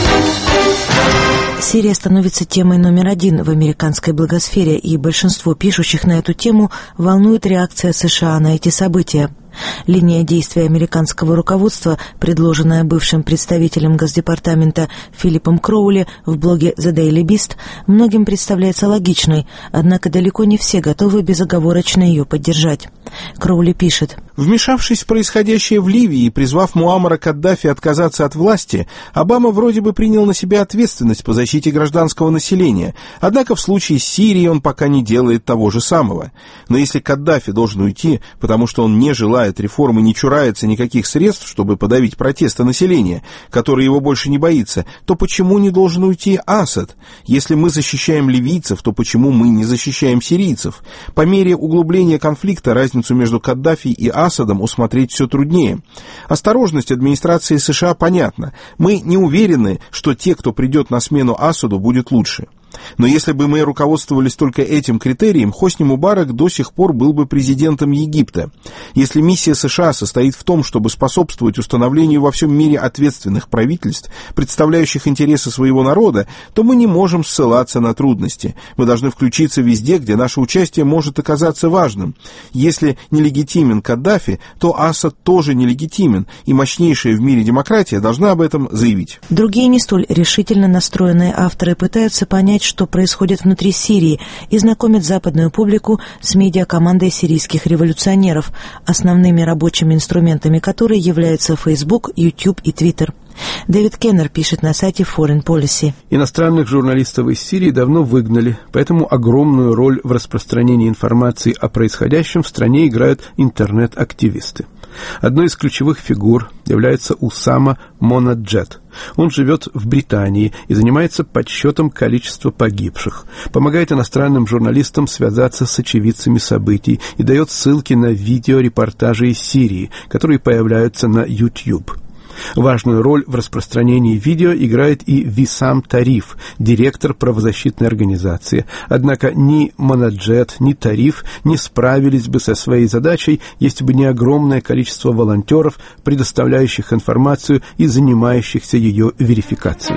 Сирия становится темой номер один в американской благосфере, и большинство пишущих на эту тему волнует реакция США на эти события. Линия действия американского руководства, предложенная бывшим представителем Госдепартамента Филиппом Кроули в блоге The Daily Beast, многим представляется логичной, однако далеко не все готовы безоговорочно ее поддержать. Кроули пишет: «Вмешавшись в происходящее в Ливии и призвав Муаммара Каддафи отказаться от власти, Обама вроде бы принял на себя ответственность по защите гражданского населения, однако в случае с Сирией он пока не делает того же самого. Но если Каддафи должен уйти, потому что он не желает реформы, не чурается никаких средств, чтобы подавить протесты населения, которое его больше не боится, то почему не должен уйти Асад? Если мы защищаем ливийцев, то почему мы не защищаем сирийцев? По мере углубления конфликта разницу между Каддафи и Асадом усмотреть все труднее. Осторожность администрации США понятна. Мы не уверены, что те, кто придет на смену Асаду, будет лучше. Но если бы мы руководствовались только этим критерием, Хосни Мубарак до сих пор был бы президентом Египта. Если миссия США состоит в том, чтобы способствовать установлению во всем мире ответственных правительств, представляющих интересы своего народа, то мы не можем ссылаться на трудности. Мы должны включиться везде, где наше участие может оказаться важным. Если нелегитимен Каддафи, то Асад тоже нелегитимен, и мощнейшая в мире демократия должна об этом заявить». Другие не столь решительно настроенные авторы пытаются понять, что происходит внутри Сирии, и знакомят западную публику с медиакомандой сирийских революционеров, основными рабочими инструментами которой являются Facebook, YouTube и Twitter. Дэвид Кеннер пишет на сайте Foreign Policy: «Иностранных журналистов из Сирии давно выгнали, поэтому огромную роль в распространении информации о происходящем в стране играют интернет-активисты. Одной из ключевых фигур является Усама Монаджет. Он живет в Британии и занимается подсчетом количества погибших, помогает иностранным журналистам связаться с очевидцами событий и дает ссылки на видеорепортажи из Сирии, которые появляются на YouTube. Важную роль в распространении видео играет и Висам Тариф, директор правозащитной организации. Однако ни Монаджет, ни Тариф не справились бы со своей задачей, если бы не огромное количество волонтеров, предоставляющих информацию и занимающихся ее верификацией».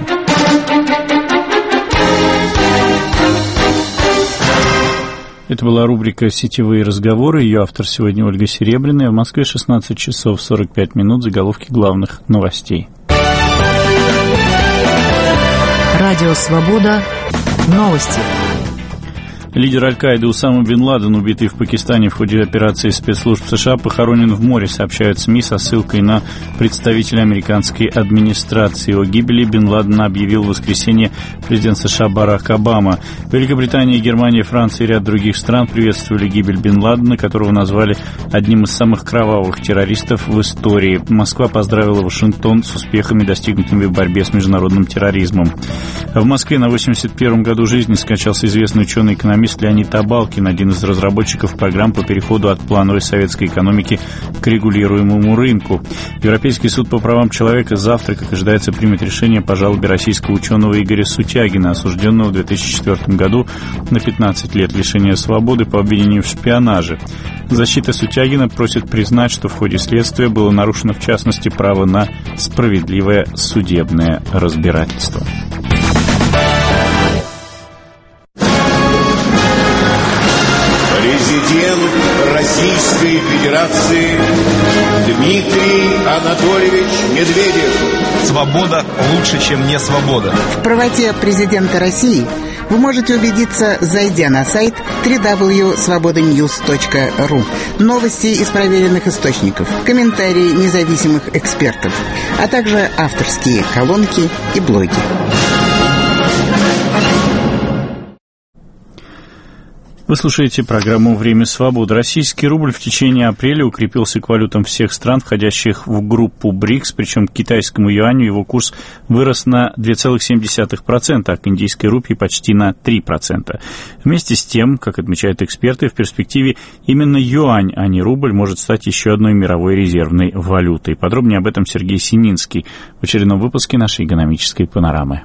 Это была рубрика «Сетевые разговоры». Ее автор сегодня Ольга Серебряная. В Москве шестнадцать часов сорок пять минут. Заголовки главных новостей. Радио «Свобода». Новости. Лидер Аль-Каиды Усама бен Ладен, убитый в Пакистане в ходе операции спецслужб США, похоронен в море, сообщают СМИ со ссылкой на представителя американской администрации. О гибели бен Ладена объявил в воскресенье президент США Барак Обама. Великобритания, Германия, Франция и ряд других стран приветствовали гибель бен Ладена, которого назвали одним из самых кровавых террористов в истории. Москва поздравила Вашингтон с успехами, достигнутыми в борьбе с международным терроризмом. В Москве на восемьдесят первом году жизни скончался известный ученый-экономист Леонид Абалкин, один из разработчиков программ по переходу от плановой советской экономики к регулируемому рынку. Европейский суд по правам человека завтра, как ожидается, примет решение по жалобе российского ученого Игоря Сутягина, осужденного в две тысячи четвёртом году на пятнадцать лет лишения свободы по обвинению в шпионаже. Защита Сутягина просит признать, что в ходе следствия было нарушено, в частности, право на справедливое судебное разбирательство. Российской Федерации Дмитрий Анатольевич Медведев. Свобода лучше, чем не свобода. В правоте президента России вы можете убедиться, зайдя на сайт дабл ю дабл ю дабл ю точка свобода ньюс точка ру. Новости из проверенных источников, комментарии независимых экспертов, а также авторские колонки и блоги. Вы слушаете программу «Время свободы». Российский рубль в течение апреля укрепился к валютам всех стран, входящих в группу БРИКС, причем к китайскому юаню его курс вырос на два целых семь десятых процента, а к индийской рупии почти на три процента. Вместе с тем, как отмечают эксперты, в перспективе именно юань, а не рубль, может стать еще одной мировой резервной валютой. Подробнее об этом Сергей Сининский в очередном выпуске нашей экономической панорамы.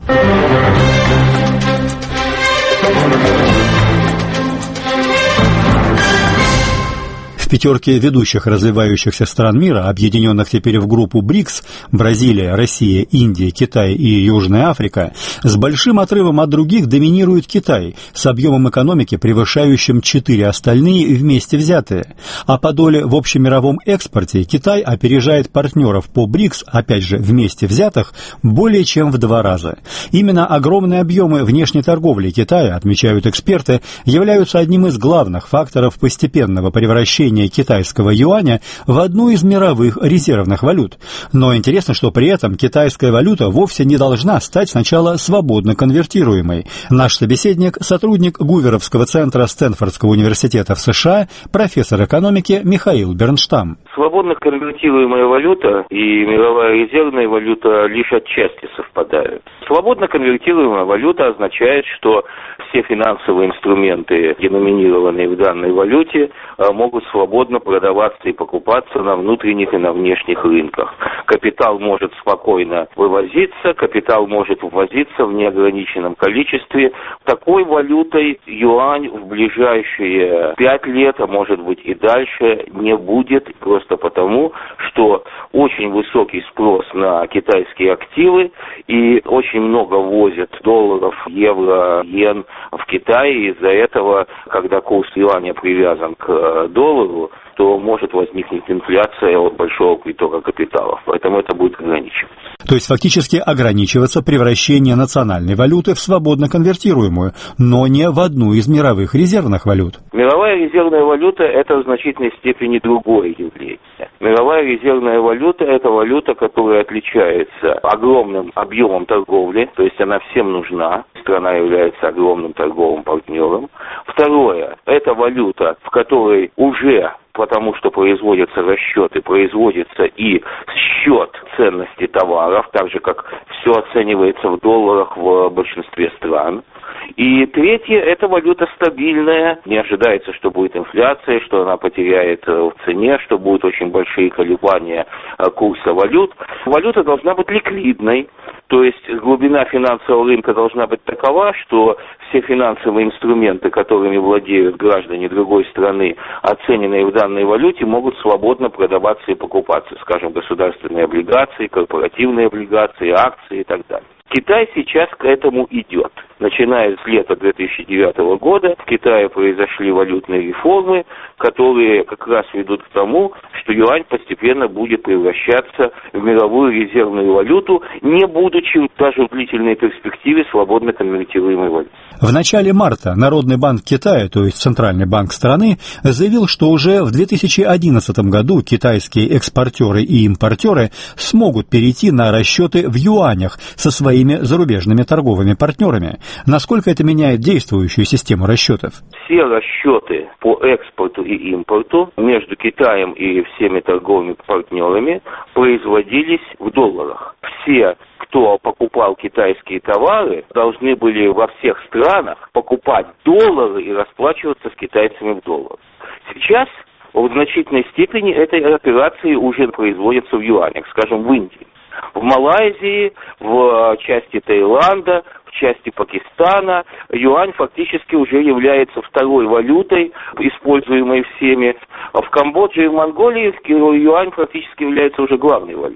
В пятерке ведущих развивающихся стран мира, объединенных теперь в группу БРИКС, Бразилия, Россия, Индия, Китай и Южная Африка, с большим отрывом от других доминирует Китай, с объемом экономики, превышающим четыре остальные вместе взятые. А по доле в общемировом экспорте Китай опережает партнеров по БРИКС, опять же вместе взятых, более чем в два раза. Именно огромные объемы внешней торговли Китая, отмечают эксперты, являются одним из главных факторов постепенного превращения китайского юаня в одну из мировых резервных валют. Но интересно, что при этом китайская валюта вовсе не должна стать сначала свободно конвертируемой. Наш собеседник – сотрудник Гуверовского центра Стэнфордского университета в США, профессор экономики Михаил Бернштам. Свободно конвертируемая валюта и мировая резервная валюта лишь отчасти совпадают. Свободно конвертируемая валюта означает, что все финансовые инструменты, деноминированные в данной валюте, могут свободно продаваться и покупаться на внутренних и на внешних рынках. Капитал может спокойно вывозиться, капитал может ввозиться в неограниченном количестве. Такой валютой юань в ближайшие пять лет, а может быть и дальше, не будет, просто потому, что очень высокий спрос на китайские активы и очень много возят долларов, евро, йен в Китае. Из-за этого, когда курс юаня привязан к доллару, то может возникнуть инфляция от большого притока капиталов. Поэтому это будет ограничиваться. То есть фактически ограничиваться превращение национальной валюты в свободно конвертируемую, но не в одну из мировых резервных валют. Мировая резервная валюта – это в значительной степени другое явление. Мировая резервная валюта – это валюта, которая отличается огромным объемом торговли, то есть она всем нужна. Страна является огромным торговым партнером. Второе – это валюта, в которой уже, потому что производятся расчеты, производится и счет ценности товаров, так же, как все оценивается в долларах в большинстве стран. И третье, это валюта стабильная, не ожидается, что будет инфляция, что она потеряет в цене, что будут очень большие колебания курса валют. Валюта должна быть ликвидной, то есть глубина финансового рынка должна быть такова, что все финансовые инструменты, которыми владеют граждане другой страны, оцененные в данной валюте, могут свободно продаваться и покупаться, скажем, государственные облигации, корпоративные облигации, акции и так далее. Китай сейчас к этому идет. Начиная с лета две тысячи девятого года в Китае произошли валютные реформы, которые как раз ведут к тому, что юань постепенно будет превращаться в мировую резервную валюту, не будучи даже в длительной перспективе свободно конвертируемой валютой. В начале марта Народный банк Китая, то есть Центральный банк страны, заявил, что уже в две тысячи одиннадцатом году китайские экспортеры и импортеры смогут перейти на расчеты в юанях со своими зарубежными торговыми партнерами. Насколько это меняет действующую систему расчетов? Все расчеты по экспорту и импорту между Китаем и всеми торговыми партнерами производились в долларах. Все, кто покупал китайские товары, должны были во всех странах покупать доллары и расплачиваться с китайцами в долларах. Сейчас в значительной степени эти операции уже производятся в юанях, скажем, в Индии. В Малайзии, в части Таиланда, в части Пакистана юань фактически уже является второй валютой, используемой всеми. В Камбодже и в Монголии юань фактически является уже главной валютой.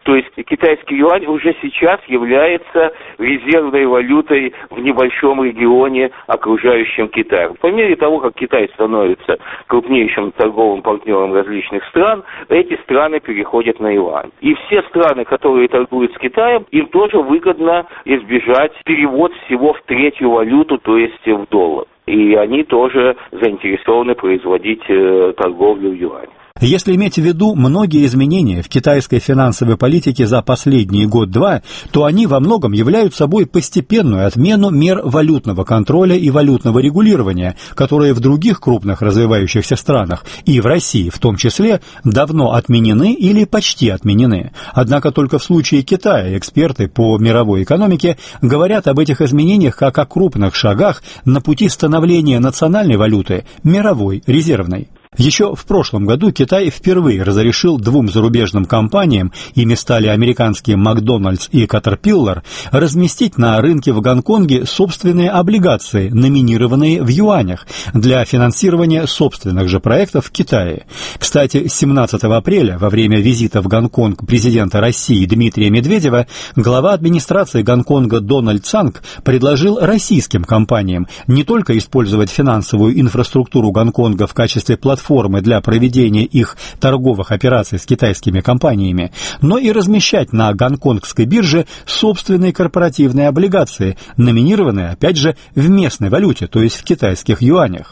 То есть китайский юань уже сейчас является резервной валютой в небольшом регионе, окружающем Китай. По мере того, как Китай становится крупнейшим торговым партнером различных стран, эти страны переходят на юань. И все страны, которые торгуют с Китаем, им тоже выгодно избежать перевод всего в третью валюту, то есть в доллар. И они тоже заинтересованы производить э, торговлю в юане. Если иметь в виду многие изменения в китайской финансовой политике за последний год-два, то они во многом являются собой постепенную отмену мер валютного контроля и валютного регулирования, которые в других крупных развивающихся странах, и в России в том числе, давно отменены или почти отменены. Однако только в случае Китая эксперты по мировой экономике говорят об этих изменениях как о крупных шагах на пути становления национальной валюты мировой резервной. Еще в прошлом году Китай впервые разрешил двум зарубежным компаниям, ими стали американские Макдональдс и Caterpillar, разместить на рынке в Гонконге собственные облигации, номинированные в юанях, для финансирования собственных же проектов в Китае. Кстати, семнадцатого апреля, во время визита в Гонконг президента России Дмитрия Медведева, глава администрации Гонконга Дональд Цанг предложил российским компаниям не только использовать финансовую инфраструктуру Гонконга в качестве платформы, формы для проведения их торговых операций с китайскими компаниями, но и размещать на гонконгской бирже собственные корпоративные облигации, номинированные, опять же, в местной валюте, то есть в китайских юанях.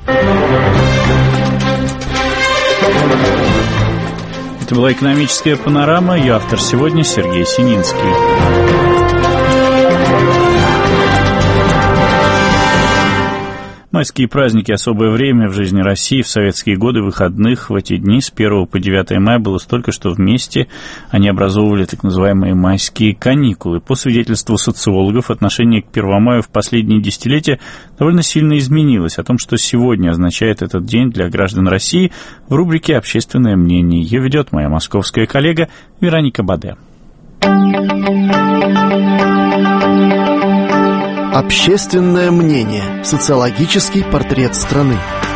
Это была экономическая панорама. Ее автор сегодня Сергей Сининский. Майские праздники – особое время в жизни России. В советские годы выходных в эти дни с первого по девятое мая было столько, что вместе они образовывали так называемые майские каникулы. По свидетельству социологов, отношение к Первомаю в последние десятилетия довольно сильно изменилось. О том, что сегодня означает этот день для граждан России, в рубрике «Общественное мнение». Ее ведет моя московская коллега Вероника Баде. Общественное мнение. Социологический портрет страны.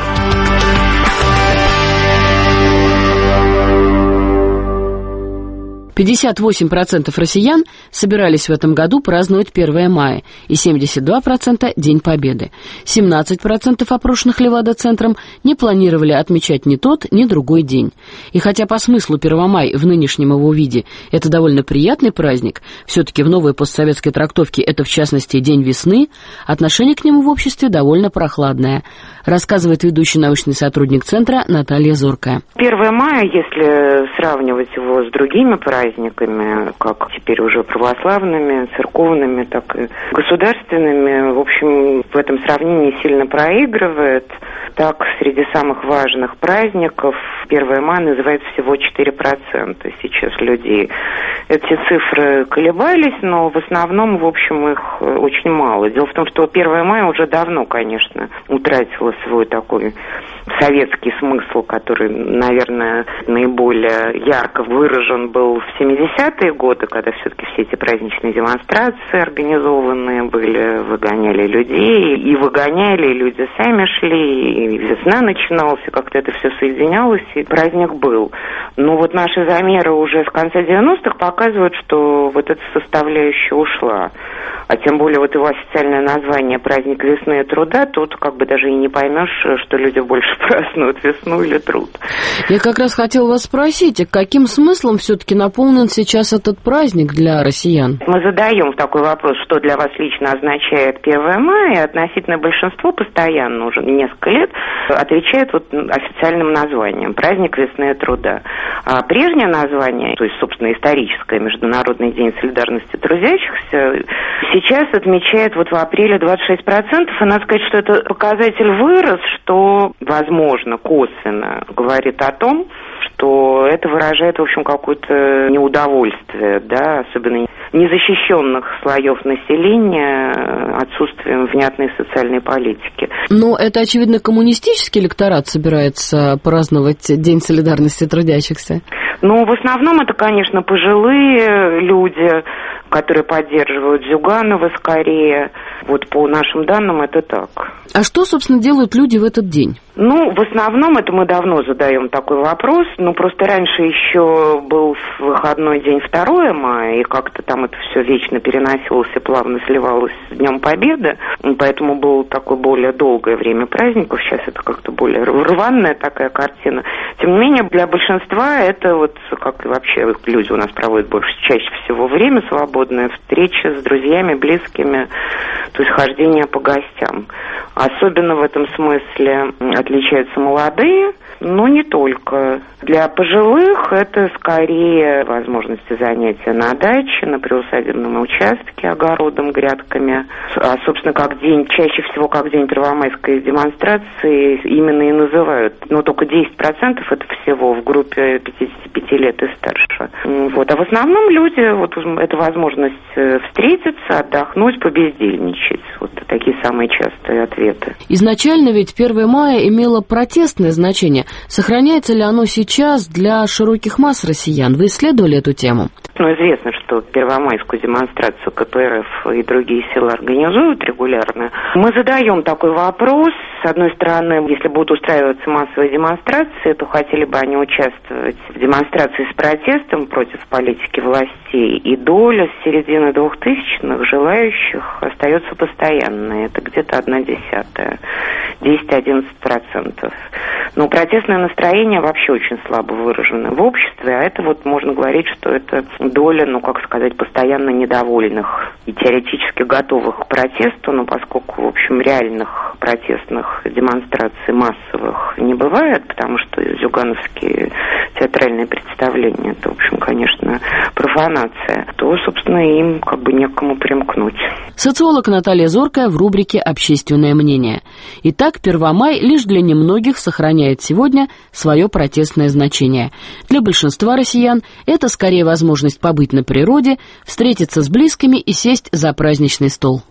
пятьдесят восемь процентов россиян собирались в этом году праздновать первое мая и семьдесят два процента День Победы. семнадцать процентов опрошенных Левада-центром не планировали отмечать ни тот, ни другой день. И хотя по смыслу первое мая в нынешнем его виде это довольно приятный праздник, все-таки в новой постсоветской трактовке это в частности День весны, отношение к нему в обществе довольно прохладное, рассказывает ведущий научный сотрудник Центра Наталья Зоркая. первое мая, если сравнивать его с другими праздниками, праздниками, как теперь уже православными, церковными, так и государственными, в общем, в этом сравнении сильно проигрывает. Так, среди самых важных праздников первое мая называет всего четыре процента сейчас людей. Эти цифры колебались, но в основном, в общем, их очень мало. Дело в том, что первое мая уже давно, конечно, утратило свой такой советский смысл, который, наверное, наиболее ярко выражен был в семидесятые годы, когда все-таки все эти праздничные демонстрации организованные были, выгоняли людей, и выгоняли, и люди сами шли, и весна начиналась, и как-то это все соединялось, и праздник был. Но вот наши замеры уже с конца девяностых показывают, что вот эта составляющая ушла. А тем более вот его официальное название «Праздник весны и труда», тут как бы даже и не поймешь, что люди больше празднуют весну или труд. Я как раз хотела вас спросить, а каким смыслом все-таки наполнен сейчас этот праздник для россиян? Мы задаем такой вопрос, что для вас лично означает первое мая, и относительно большинство постоянно уже несколько лет отвечает вот официальным названием «Праздник весны и труда». А прежнее название, то есть, собственно, историческое Международный день солидарности трудящихся, сейчас отмечает вот в апреле двадцать шесть процентов, и надо сказать, что этот показатель вырос, что, возможно, косвенно говорит о том, что это выражает, в общем, какое-то неудовольствие, да, особенно незащищенных слоев населения отсутствием внятной социальной политики. Но это, очевидно, коммунистический электорат собирается праздновать День солидарности трудящихся? Ну, в основном это, конечно, пожилые люди, которые поддерживают Зюганова скорее. Вот по нашим данным это так. А что, собственно, делают люди в этот день? Ну, в основном это мы давно задаем такой вопрос. Ну, просто раньше еще был выходной день второго мая, и как-то там это все вечно переносилось и плавно сливалось с Днем Победы. Поэтому было такое более долгое время праздников. Сейчас это как-то более рваная такая картина. Тем не менее, для большинства это вот, как и вообще люди у нас проводят больше, чаще всего время свободное, встреча с друзьями, близкими, то есть хождение по гостям. Особенно в этом смысле отличаются молодые, но не только. Для пожилых это скорее возможности занятия на даче, на приусадебном участке, огородом, грядками. А, собственно, как день, чаще всего как день первомайской демонстрации именно и называют. Но только десять процентов это всего в группе пятидесяти пяти лет и старше. Вот. А в основном люди, вот это возможность встретиться, отдохнуть, побездельничать. Вот такие самые частые ответы. Изначально ведь первое мая имело протестное значение. Сохраняется ли оно сейчас для широких масс россиян? Вы исследовали эту тему? Ну, известно, что первомайскую демонстрацию ка пэ эр эф и другие силы организуют регулярно. Мы задаем такой вопрос. С одной стороны, если будут устраиваться массовые демонстрации, то хотели бы они участвовать в демонстрации с протестом против политики властей. И доля с середины двухтысячных желающих остается постоянной. Это где-то одна десятая, десять-одиннадцать процентов. Но протестное настроение вообще очень слабо выражено в обществе, а это вот можно говорить, что это доля, ну, как сказать, постоянно недовольных и теоретически готовых к протесту, но поскольку, в общем, реальных протестных демонстраций массовых не бывает, потому что зюгановские театральные представления, это, в общем, конечно, профанация, то, собственно, им как бы некому примкнуть. Социолог Наталья Зоркая в рубрике «Общественное мнение». Итак, Первомай лишь для немногих сохраняет сегодня свое протестное значение. Для большинства россиян это скорее возможность побыть на природе, встретиться с близкими и сесть за праздничный стол.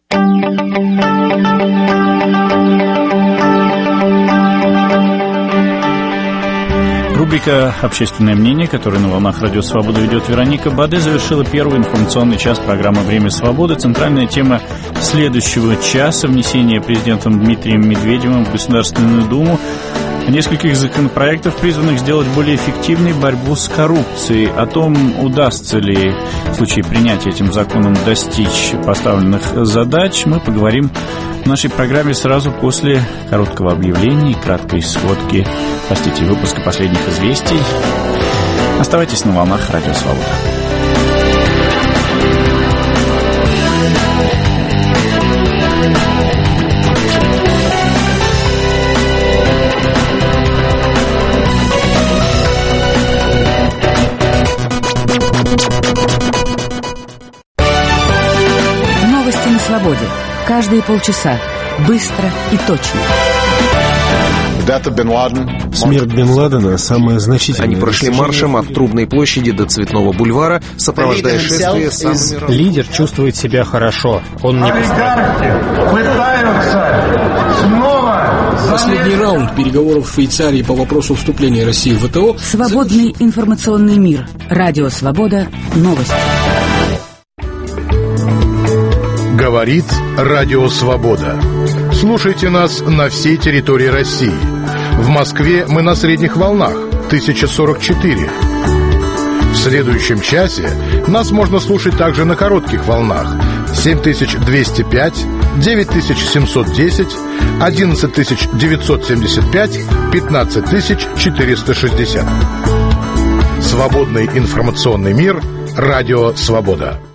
Рубрика «Общественное мнение», которую на волнах Радио Свобода ведет Вероника Баде, завершила первый информационный час программы «Время свободы». Центральная тема следующего часа – внесение президентом Дмитрием Медведевым в Государственную Думу нескольких законопроектов, призванных сделать более эффективной борьбу с коррупцией. О том, удастся ли в случае принятия этим законом достичь поставленных задач, мы поговорим в нашей программе сразу после короткого объявления и краткой сводки, простите, выпуска последних известий. Оставайтесь на волнах Радио Свобода. Новости на свободе. Каждые полчаса. Быстро и точно. Смерть Бен Ладена – самая значительная. Они прошли маршем от Трубной площади до Цветного бульвара, сопровождая шествие самыми... Лидер чувствует себя хорошо. Он не пострадал. Пытаются снова... Последний раунд переговоров в Швейцарии по вопросу вступления России в вэ тэ о. Свободный информационный мир. Радио Свобода. Новости. Говорит Радио Свобода. Слушайте нас на всей территории России. В Москве мы на средних волнах тысяча сорок четыре. В следующем часе нас можно слушать также на коротких волнах семь тысяч двести пять, девять тысяч семьсот десять, одиннадцать тысяч девятьсот семьдесят пять, пятнадцать тысяч четыреста шестьдесят. Свободный информационный мир. Радио Свобода.